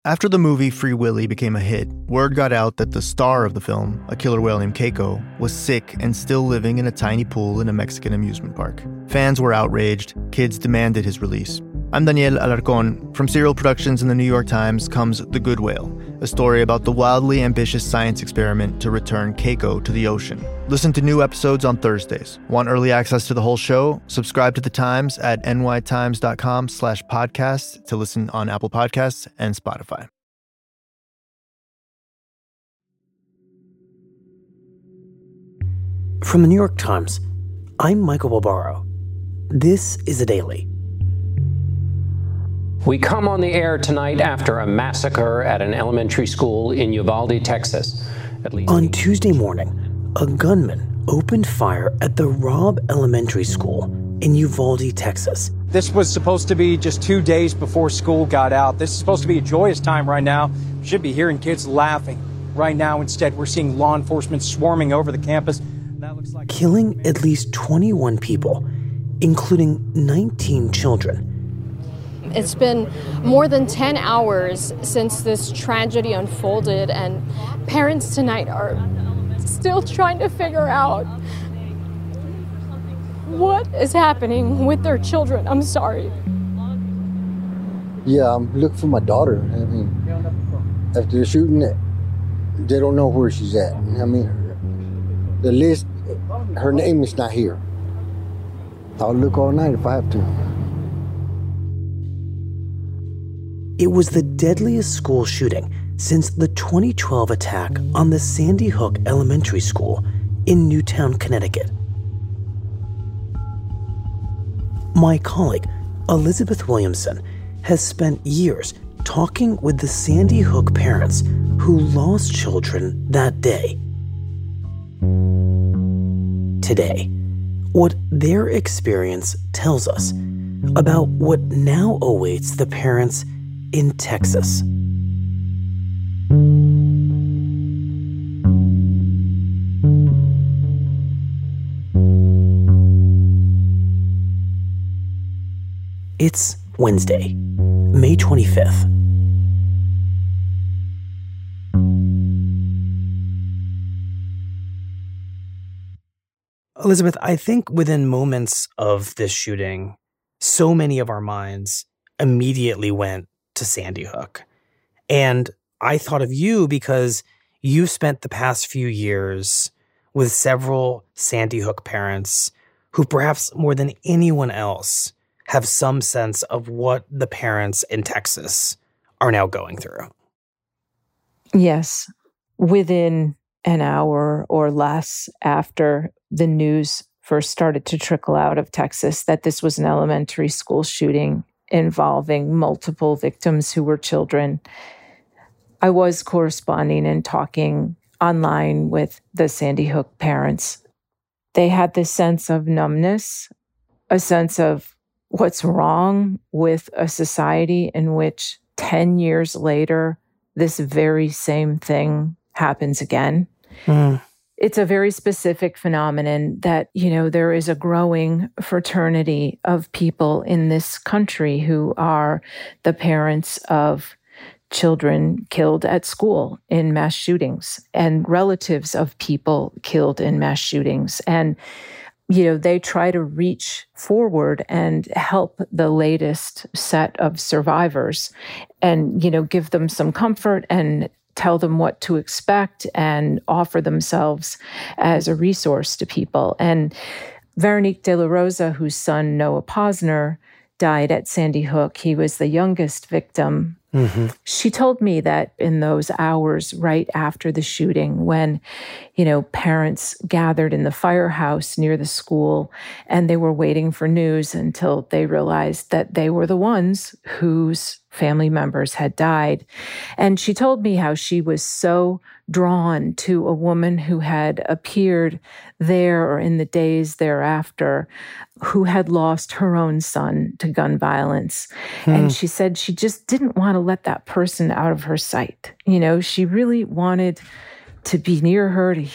After the movie Free Willy became a hit, word got out that the star of the film, a killer whale named Keiko, was sick and still living in a tiny pool in a Mexican amusement park. Fans were outraged. Kids demanded his release. I'm Daniel Alarcón. From Serial Productions and the New York Times comes The Good Whale, a story about the wildly ambitious science experiment to return Keiko to the ocean. Listen to new episodes on Thursdays. Want early access to the whole show? Subscribe to The Times at nytimes.com/podcast to listen on Apple Podcasts and Spotify. From the New York Times, I'm Michael Barbaro. This is The Daily. We come on the air tonight after a massacre at an elementary school in Uvalde, Texas. On Tuesday morning, a gunman opened fire at the Robb Elementary School in Uvalde, Texas. This was supposed to be just 2 days before school got out. This is supposed to be a joyous time right now. We should be hearing kids laughing. Right now, instead, we're seeing law enforcement swarming over the campus. That looks like killing at least 21 people, including 19 children. It's been more than 10 hours since this tragedy unfolded, and parents tonight are still trying to figure out what is happening with their children. I'm sorry. Yeah, I'm looking for my daughter. I mean, after the shooting, they don't know where she's at. I mean, the list, her name is not here. I'll look all night if I have to. It was the deadliest school shooting since the 2012 attack on the Sandy Hook Elementary School in Newtown, Connecticut. My colleague, Elizabeth Williamson, has spent years talking with the Sandy Hook parents who lost children that day. Today, what their experience tells us about what now awaits the parents in Texas. It's Wednesday, May 25th. Elizabeth, I think within moments of this shooting, so many of our minds immediately went to Sandy Hook. And I thought of you because you spent the past few years with several Sandy Hook parents who perhaps more than anyone else have some sense of what the parents in Texas are now going through. Yes. Within an hour or less after the news first started to trickle out of Texas that this was an elementary school shooting involving multiple victims who were children, I was corresponding and talking online with the Sandy Hook parents. They had this sense of numbness, a sense of what's wrong with a society in which 10 years later, this very same thing happens again. It's a very specific phenomenon that, there is a growing fraternity of people in this country who are the parents of children killed at school in mass shootings and relatives of people killed in mass shootings. And, they try to reach forward and help the latest set of survivors and, give them some comfort and tell them what to expect and offer themselves as a resource to people. And Veronique De La Rosa, whose son Noah Posner died at Sandy Hook, he was the youngest victim. She told me that in those hours right after the shooting, when, parents gathered in the firehouse near the school and they were waiting for news until they realized that they were the ones whose family members had died. And she told me how she was so drawn to a woman who had appeared there or in the days thereafter, who had lost her own son to gun violence. And she said she just didn't want to let that person out of her sight. She really wanted to be near her, to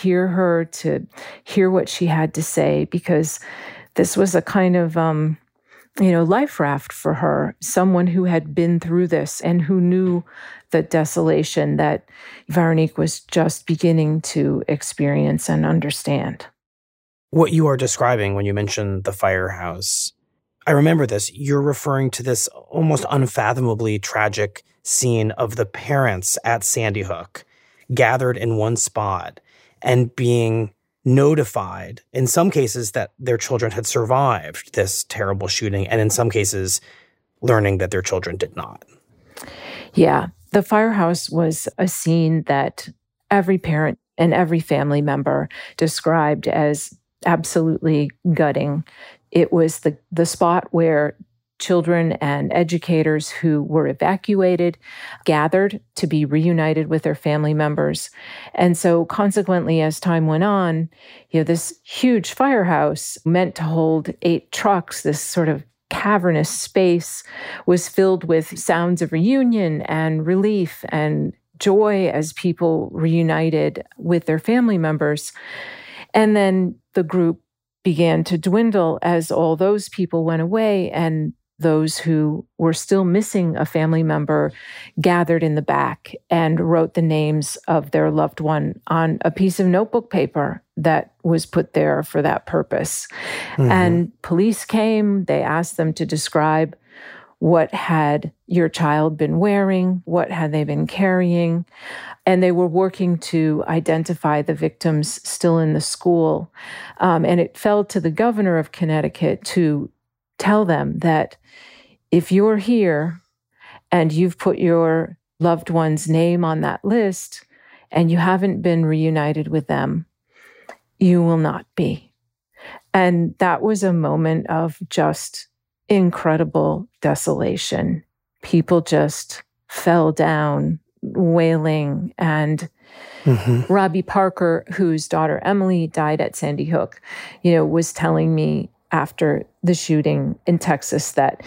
hear what she had to say, because this was a kind of, life raft for her, someone who had been through this and who knew the desolation that Veronique was just beginning to experience and understand. What you are describing when you mention the firehouse, I remember this. You're referring to this almost unfathomably tragic scene of the parents at Sandy Hook gathered in one spot and being notified, in some cases, that their children had survived this terrible shooting, and in some cases, learning that their children did not. Yeah, the firehouse was a scene that every parent and every family member described as absolutely gutting. It was the spot where children and educators who were evacuated gathered to be reunited with their family members. And so consequently, as time went on, this huge firehouse meant to hold 8 trucks, this sort of cavernous space was filled with sounds of reunion and relief and joy as people reunited with their family members. And then the group began to dwindle as all those people went away, and those who were still missing a family member gathered in the back and wrote the names of their loved one on a piece of notebook paper that was put there for that purpose. Mm-hmm. And police came, they asked them to describe what had your child been wearing, what had they been carrying, and they were working to identify the victims still in the school. And it fell to the governor of Connecticut to tell them that if you're here and you've put your loved one's name on that list and you haven't been reunited with them, you will not be. And that was a moment of just incredible desolation. People just fell down wailing. And Robbie Parker, whose daughter Emily died at Sandy Hook, was telling me after the shooting in Texas that,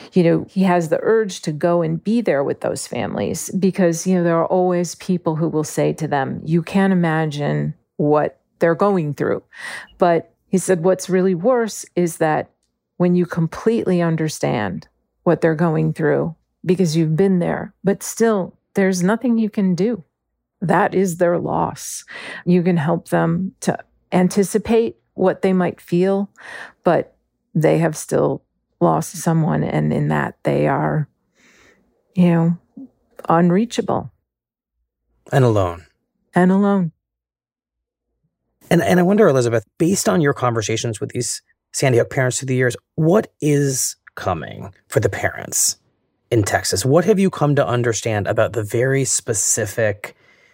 he has the urge to go and be there with those families because, there are always people who will say to them, you can't imagine what they're going through. But he said, what's really worse is that when you completely understand what they're going through because you've been there, but still there's nothing you can do. That is their loss. You can help them to anticipate what they might feel, but they have still lost someone, and in that they are, unreachable. And alone. And alone. And I wonder, Elizabeth, based on your conversations with these Sandy Hook parents through the years, what is coming for the parents in Texas? What have you come to understand about the very specific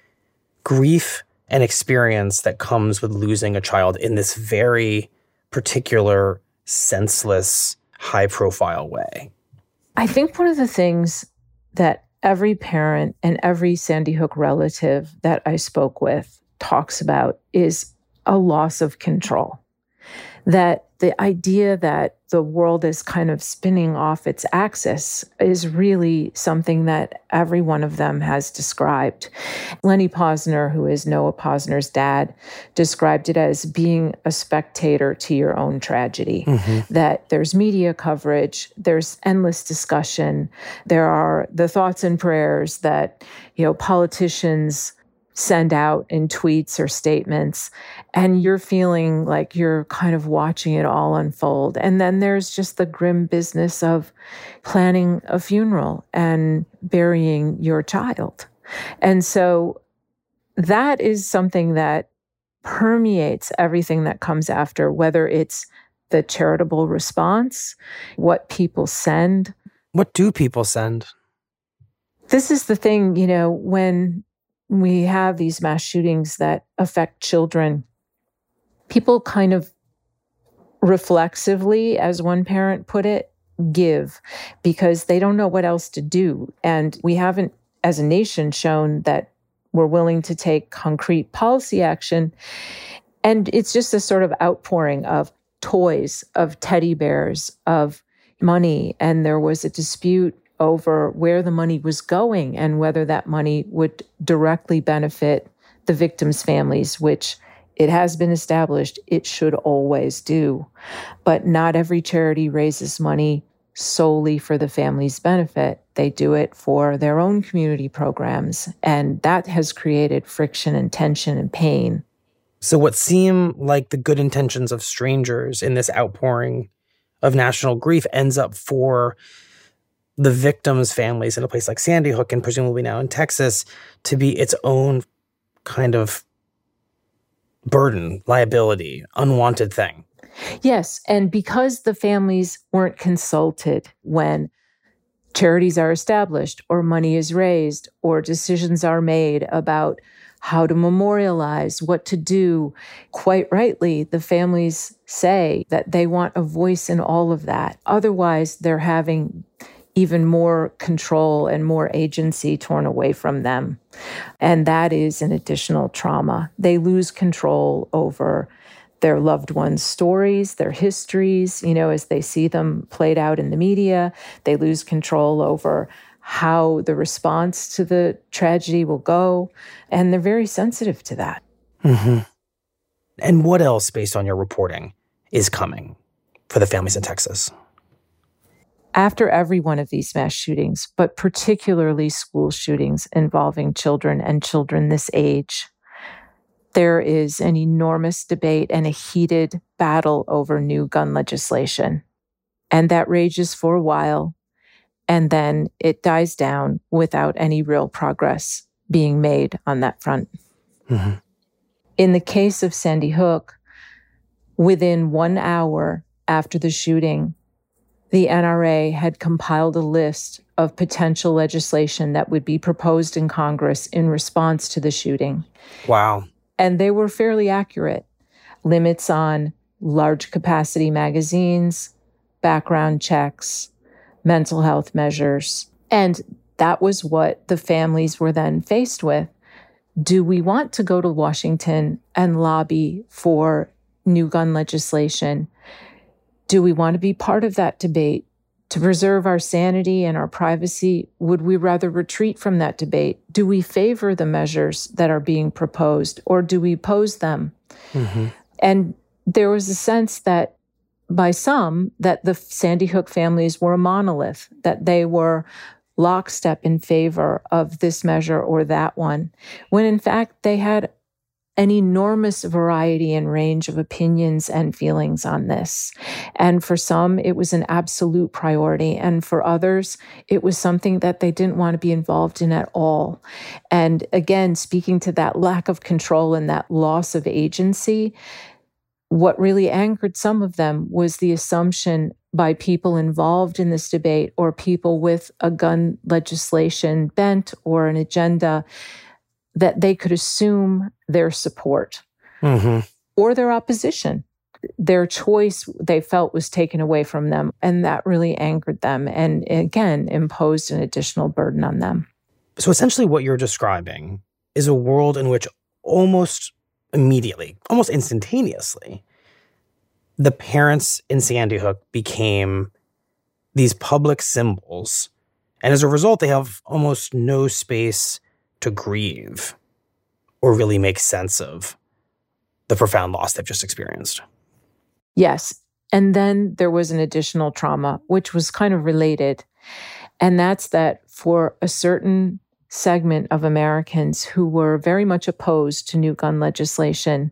grief and experience that comes with losing a child in this very particular, senseless, high-profile way? I think one of the things that every parent and every Sandy Hook relative that I spoke with talks about is a loss of control. That the idea that the world is kind of spinning off its axis is really something that every one of them has described. Lenny Posner, who is Noah Posner's dad, described it as being a spectator to your own tragedy. That there's media coverage, there's endless discussion, there are the thoughts and prayers that, politicians send out in tweets or statements, and you're feeling like you're kind of watching it all unfold. And then there's just the grim business of planning a funeral and burying your child. And so that is something that permeates everything that comes after, whether it's the charitable response, what people send. What do people send? This is the thing, when we have these mass shootings that affect children, people kind of reflexively, as one parent put it, give because they don't know what else to do. And we haven't, as a nation, shown that we're willing to take concrete policy action. And it's just a sort of outpouring of toys, of teddy bears, of money. And there was a dispute over where the money was going and whether that money would directly benefit the victims' families, which it has been established it should always do. But not every charity raises money solely for the family's benefit. They do it for their own community programs, and that has created friction and tension and pain. So what seem like the good intentions of strangers in this outpouring of national grief ends up for the victims' families in a place like Sandy Hook and presumably now in Texas to be its own kind of burden, liability, unwanted thing. Yes, and because the families weren't consulted when charities are established or money is raised or decisions are made about how to memorialize, what to do, quite rightly, the families say that they want a voice in all of that. Otherwise, they're having even more control and more agency torn away from them. And that is an additional trauma. They lose control over their loved ones' stories, their histories, as they see them played out in the media. They lose control over how the response to the tragedy will go. And they're very sensitive to that. Mm-hmm. And what else, based on your reporting, is coming for the families in Texas? After every one of these mass shootings, but particularly school shootings involving children and children this age, there is an enormous debate and a heated battle over new gun legislation. And that rages for a while, and then it dies down without any real progress being made on that front. Mm-hmm. In the case of Sandy Hook, within 1 hour after the shooting, the NRA had compiled a list of potential legislation that would be proposed in Congress in response to the shooting. Wow. And they were fairly accurate. Limits on large capacity magazines, background checks, mental health measures. And that was what the families were then faced with. Do we want to go to Washington and lobby for new gun legislation? Do we want to be part of that debate? To preserve our sanity and our privacy, would we rather retreat from that debate? Do we favor the measures that are being proposed, or do we oppose them? Mm-hmm. And there was a sense that by some, that the Sandy Hook families were a monolith, that they were lockstep in favor of this measure or that one, when in fact they had an enormous variety and range of opinions and feelings on this. And for some, it was an absolute priority. And for others, it was something that they didn't want to be involved in at all. And again, speaking to that lack of control and that loss of agency, what really angered some of them was the assumption by people involved in this debate or people with a gun legislation bent or an agenda that they could assume their support or their opposition. Their choice, they felt, was taken away from them. And that really angered them and, again, imposed an additional burden on them. So essentially what you're describing is a world in which almost immediately, almost instantaneously, the parents in Sandy Hook became these public symbols. And as a result, they have almost no space to grieve or really make sense of the profound loss they've just experienced. Yes. And then there was an additional trauma, which was kind of related. And that's that for a certain segment of Americans who were very much opposed to new gun legislation,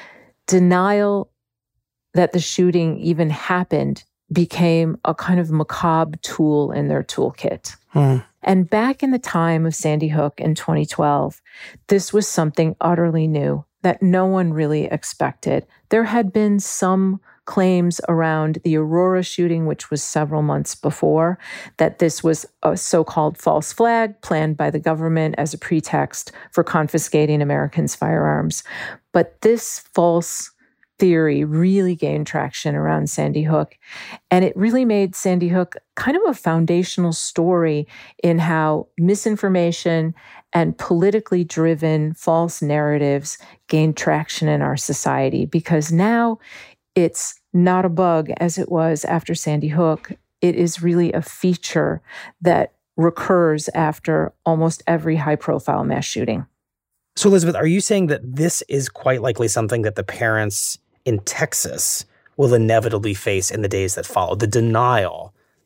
denial that the shooting even happened became a kind of macabre tool in their toolkit. And back in the time of Sandy Hook in 2012, this was something utterly new that no one really expected. There had been some claims around the Aurora shooting, which was several months before, that this was a so-called false flag planned by the government as a pretext for confiscating Americans' firearms. But this false theory really gained traction around Sandy Hook. And it really made Sandy Hook kind of a foundational story in how misinformation and politically driven false narratives gained traction in our society. Because now it's not a bug as it was after Sandy Hook. It is really a feature that recurs after almost every high-profile mass shooting. So, Elizabeth, are you saying that this is quite likely something that the parents in Texas will inevitably face in the days that follow? The denial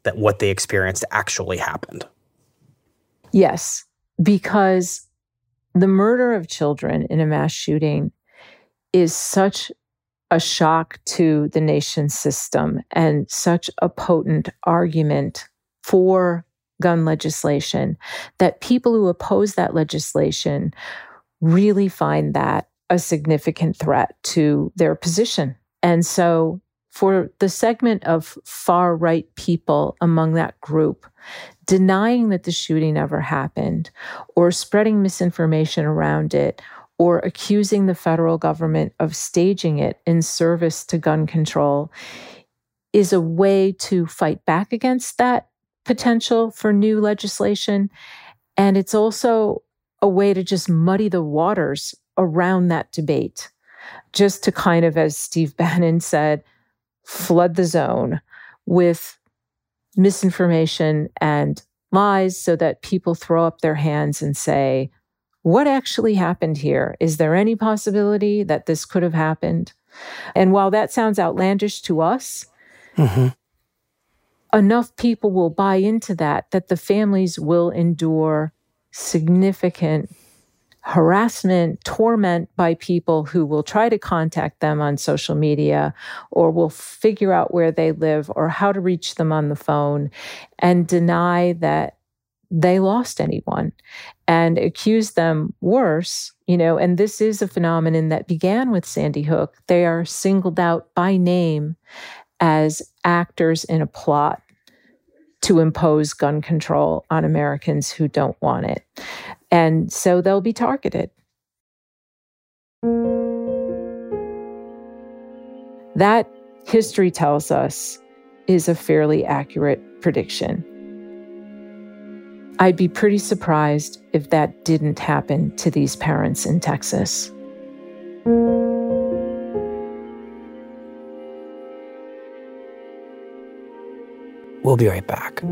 that what they experienced actually happened. Yes, because the murder of children in a mass shooting is such a shock to the nation's system and such a potent argument for gun legislation that people who oppose that legislation really find that a significant threat to their position. And so for the segment of far-right people among that group, denying that the shooting ever happened or spreading misinformation around it or accusing the federal government of staging it in service to gun control is a way to fight back against that potential for new legislation. And it's also a way to just muddy the waters around that debate, just to kind of, as Steve Bannon said, flood the zone with misinformation and lies so that people throw up their hands and say, what actually happened here? Is there any possibility that this could have happened? And while that sounds outlandish to us, enough people will buy into that the families will endure significant harassment, torment by people who will try to contact them on social media or will figure out where they live or how to reach them on the phone and deny that they lost anyone and accuse them worse, and this is a phenomenon that began with Sandy Hook. They are singled out by name as actors in a plot to impose gun control on Americans who don't want it. And so they'll be targeted. That, history tells us, is a fairly accurate prediction. I'd be pretty surprised if that didn't happen to these parents in Texas. We'll be right back.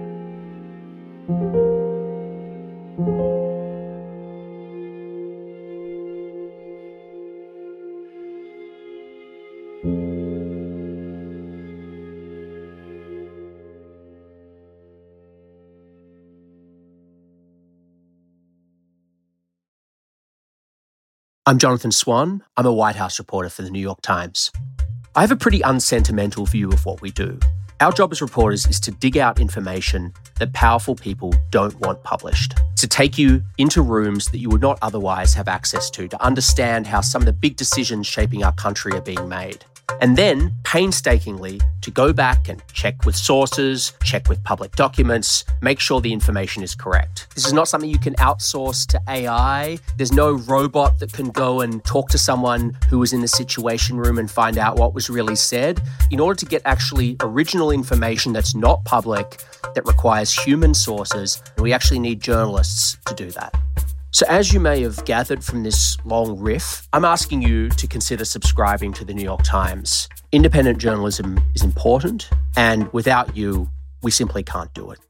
I'm Jonathan Swan. I'm a White House reporter for the New York Times. I have a pretty unsentimental view of what we do. Our job as reporters is to dig out information that powerful people don't want published, to take you into rooms that you would not otherwise have access to understand how some of the big decisions shaping our country are being made. And then, painstakingly, to go back and check with sources, check with public documents, make sure the information is correct. This is not something you can outsource to AI. There's no robot that can go and talk to someone who was in the Situation Room and find out what was really said. In order to get actually original information that's not public, that requires human sources, we actually need journalists to do that. So as you may have gathered from this long riff, I'm asking you to consider subscribing to the New York Times. Independent journalism is important, and without you, we simply can't do it.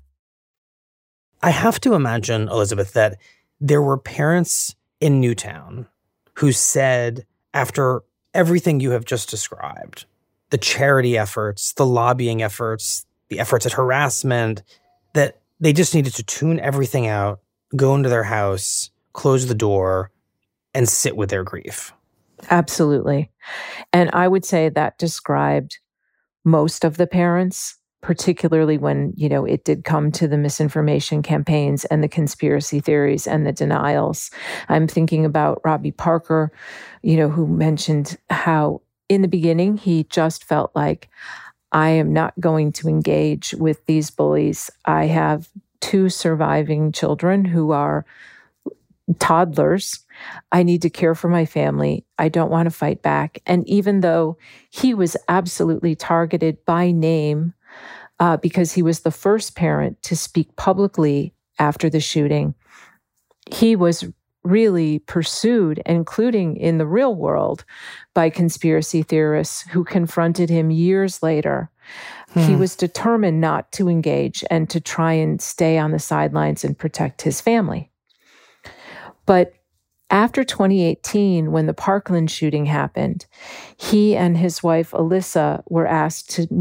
I have to imagine, Elizabeth, that there were parents in Newtown who said, after everything you have just described, the charity efforts, the lobbying efforts, the efforts at harassment, that they just needed to tune everything out, go into their house, close the door, and sit with their grief. Absolutely. And I would say that described most of the parents, particularly when, it did come to the misinformation campaigns and the conspiracy theories and the denials. I'm thinking about Robbie Parker, who mentioned how in the beginning he just felt like, I am not going to engage with these bullies. I have 2 surviving children who are toddlers. I need to care for my family. I don't want to fight back. And even though he was absolutely targeted by name because he was the first parent to speak publicly after the shooting, he was really pursued, including in the real world, by conspiracy theorists who confronted him years later. He was determined not to engage and to try and stay on the sidelines and protect his family. But after 2018, when the Parkland shooting happened, he and his wife, Alyssa, were asked to meet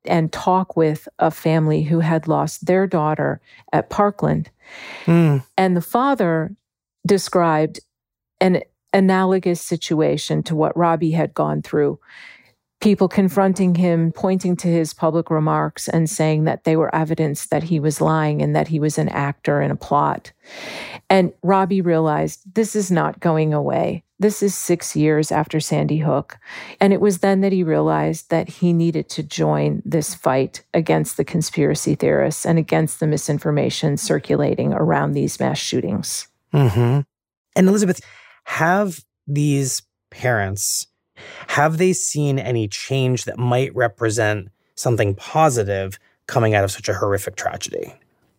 and talk with a family who had lost their daughter at Parkland. And the father described an analogous situation to what Robbie had gone through. People confronting him, pointing to his public remarks and saying that they were evidence that he was lying and that he was an actor in a plot. And Robbie realized this is not going away. This is 6 years after Sandy Hook. And it was then that he realized that he needed to join this fight against the conspiracy theorists and against the misinformation circulating around these mass shootings. And Elizabeth, have these parents, have they seen any change that might represent something positive coming out of such a horrific tragedy?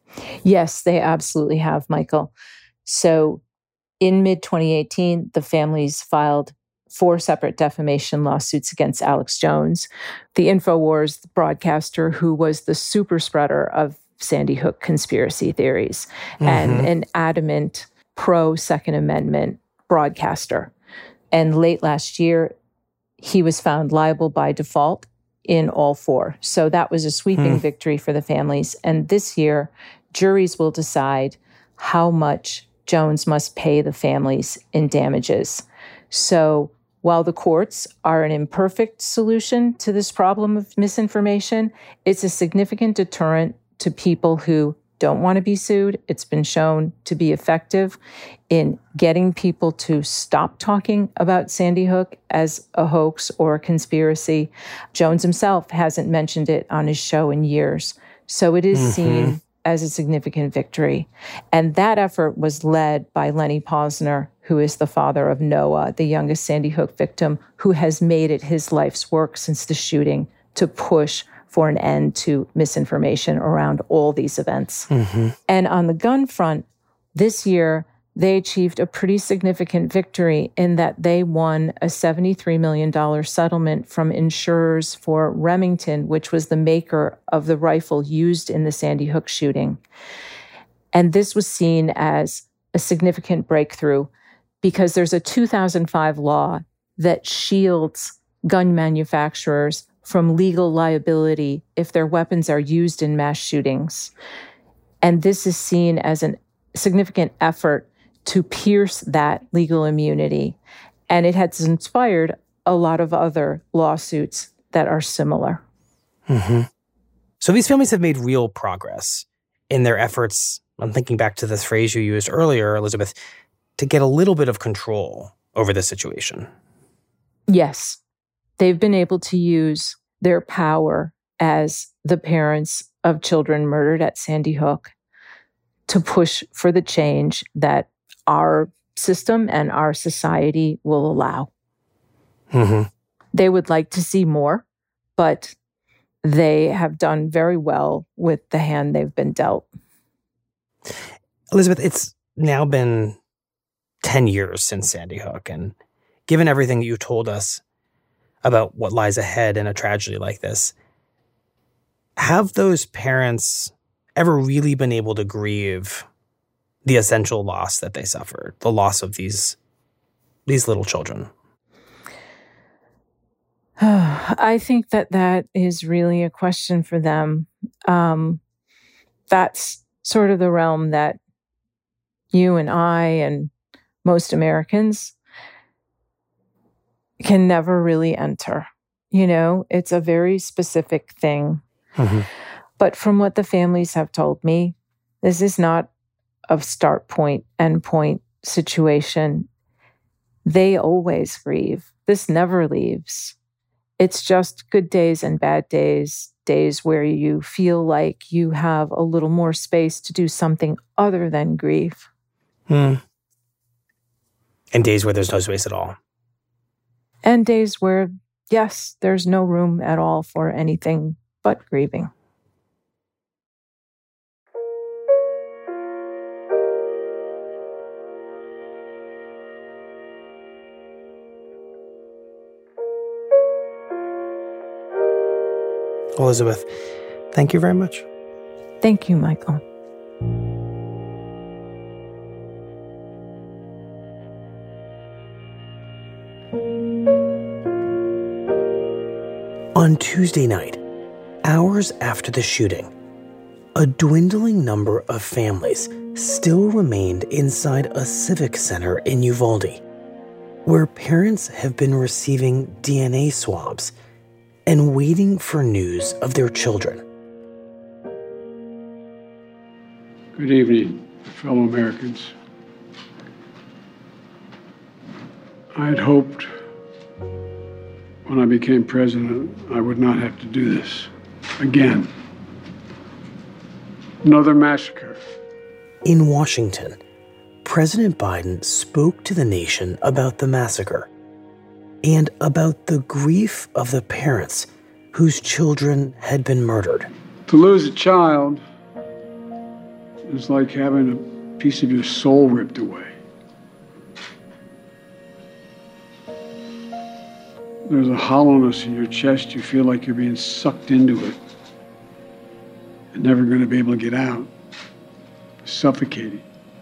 Yes, they absolutely have, Michael. So in mid-2018, the families filed 4 separate defamation lawsuits against Alex Jones, the InfoWars broadcaster who was the super spreader of Sandy Hook conspiracy theories and an adamant pro-Second Amendment broadcaster. And late last year, he was found liable by default in all 4. So that was a sweeping victory for the families. And this year, juries will decide how much Jones must pay the families in damages. So while the courts are an imperfect solution to this problem of misinformation, it's a significant deterrent to people who don't want to be sued. It's been shown to be effective in getting people to stop talking about Sandy Hook as a hoax or a conspiracy. Jones himself hasn't mentioned it on his show in years. So it is seen as a significant victory. And that effort was led by Lenny Posner, who is the father of Noah, the youngest Sandy Hook victim, who has made it his life's work since the shooting to push for an end to misinformation around all these events. And on the gun front, this year, they achieved a pretty significant victory in that they won a $73 million settlement from insurers for Remington, which was the maker of the rifle used in the Sandy Hook shooting. And this was seen as a significant breakthrough because there's a 2005 law that shields gun manufacturers from legal liability if their weapons are used in mass shootings. And this is seen as a significant effort to pierce that legal immunity. And it has inspired a lot of other lawsuits that are similar. So these families have made real progress in their efforts, I'm thinking back to this phrase you used earlier, Elizabeth, to get a little bit of control over the situation. Yes. They've been able to use their power as the parents of children murdered at Sandy Hook to push for the change that our system and our society will allow. They would like to see more, but they have done very well with the hand they've been dealt. Elizabeth, it's now been 10 years since Sandy Hook, and given everything that you told us about what lies ahead in a tragedy like this, have those parents ever really been able to grieve the essential loss that they suffered, the loss of these little children? I think that is really a question for them. That's sort of the realm that you and I and most Americans can never really enter. You know, it's a very specific thing. But from what the families have told me, this is not a start point, end point situation. They always grieve. This never leaves. It's just good days and bad days, days where you feel like you have a little more space to do something other than grieve. And days where there's no space at all. And days where, yes, there's no room at all for anything but grieving. Elizabeth, thank you very much. Thank you, Michael. On Tuesday night, Hours after the shooting, a dwindling number of families still remained inside a civic center in Uvalde, where parents have been receiving DNA swabs and waiting for news of their children. Good evening, fellow Americans. I had hoped when I became president I would not have to do this again. Another massacre. In Washington, President Biden spoke to the nation about the massacre and about the grief of the parents whose children had been murdered. To lose a child is like having a piece of your soul ripped away. There's a hollowness in your chest. You feel like you're being sucked into it and never going to be able to get out. Suffocating.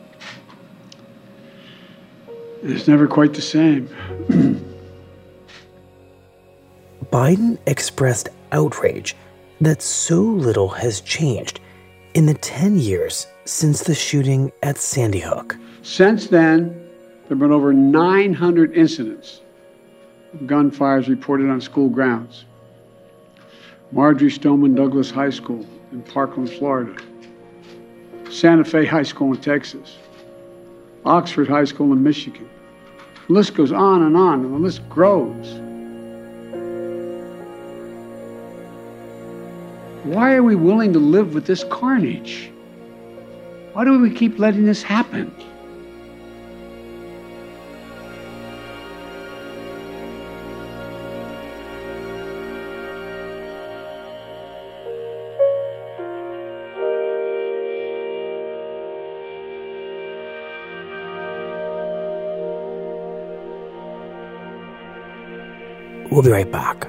It's never quite the same. Biden expressed outrage that so little has changed in the 10 years since the shooting at Sandy Hook. Since then, there have been over 900 incidents of gunfires reported on school grounds. Marjorie Stoneman Douglas High School in Parkland, Florida. Santa Fe High School in Texas. Oxford High School in Michigan. The list goes on, and the list grows. Why are we willing to live with this carnage? Why do we keep letting this happen? We'll be right back.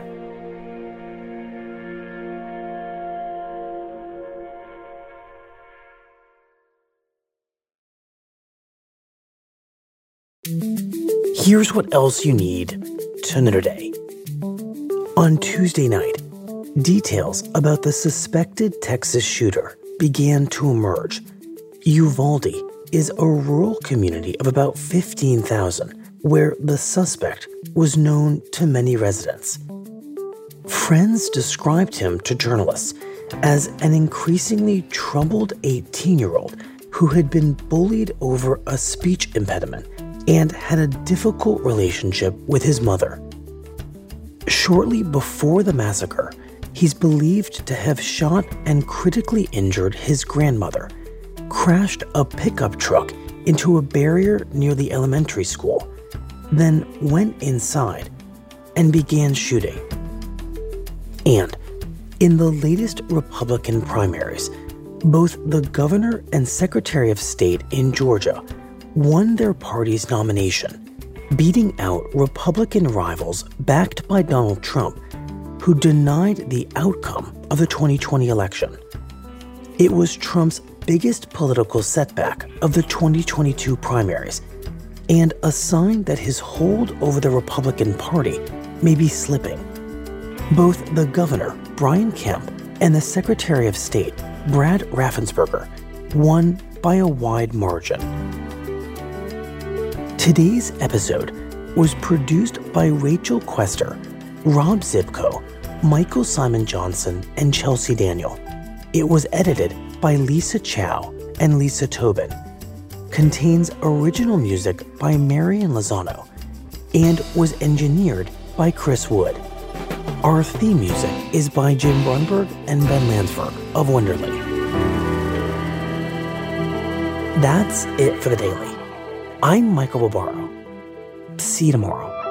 Here's what else you need to know today. On Tuesday night, details about the suspected Texas shooter began to emerge. Uvalde is a rural community of about 15,000 where the suspect was known to many residents. Friends described him to journalists as an increasingly troubled 18-year-old who had been bullied over a speech impediment and had a difficult relationship with his mother. Shortly before the massacre, he's believed to have shot and critically injured his grandmother, crashed a pickup truck into a barrier near the elementary school, then went inside and began shooting. And in the latest Republican primaries, both the governor and secretary of state in Georgia won their party's nomination, beating out Republican rivals backed by Donald Trump, who denied the outcome of the 2020 election. It was Trump's biggest political setback of the 2022 primaries, and a sign that his hold over the Republican Party may be slipping. Both the governor, Brian Kemp, and the Secretary of State, Brad Raffensperger, won by a wide margin. Today's episode was produced by Rachel Quester, Rob Zipko, Michael Simon Johnson, and Chelsea Daniel. It was edited by Lisa Chow and Lisa Tobin. Contains original music by Marian Lozano and was engineered by Chris Wood. Our theme music is by Jim Brunberg and Ben Landsberg of Wonderly. That's it for the Daily. I'm Michael Barbaro. See you tomorrow.